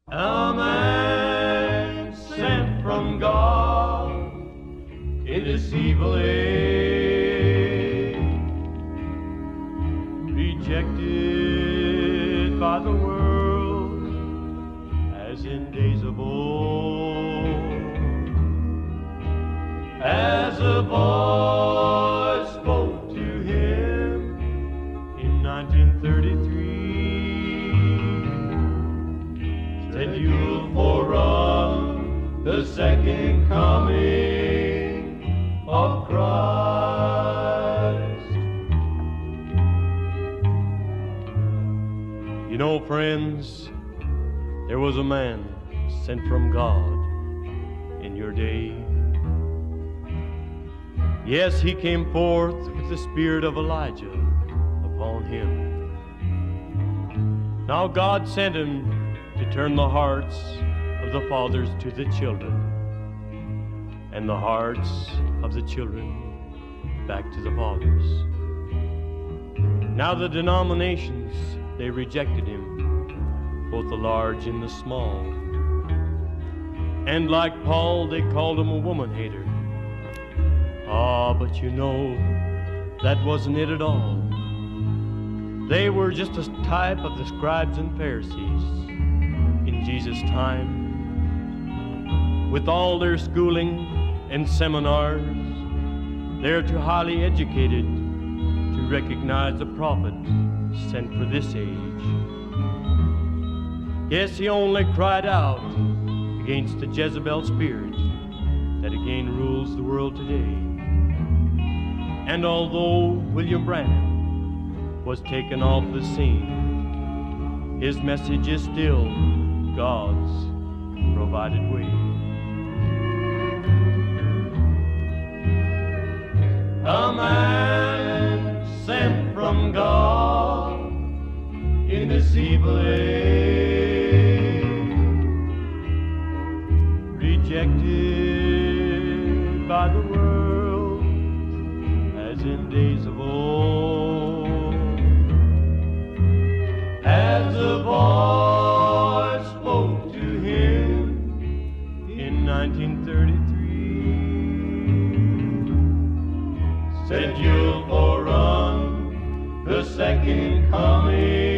A man sent from God in this evil age, rejected by the world as in days of old. As a voice spoke to him in 1933, said you'll forerun the second coming of Christ. You know, friends, there was a man sent from God in your day. Yes, he came forth with the spirit of Elijah upon him. Now God sent him to turn the hearts of the fathers to the children, and the hearts of the children back to the fathers. Now the denominations, they rejected him, both the large and the small. And like Paul, they called him a woman-hater. Ah, but you know, that wasn't it at all. They were just a type of the scribes and Pharisees in Jesus' time, with all their schooling and seminars. They're too highly educated to recognize the prophet sent for this age. Yes, he only cried out against the Jezebel spirit that again rules the world today. And although William Branham was taken off the scene, his message is still God's provided way. A man sent from God in this evil age, rejected by the world as in days of old. As a voice spoke to him in 1933, said you'll forerun the second coming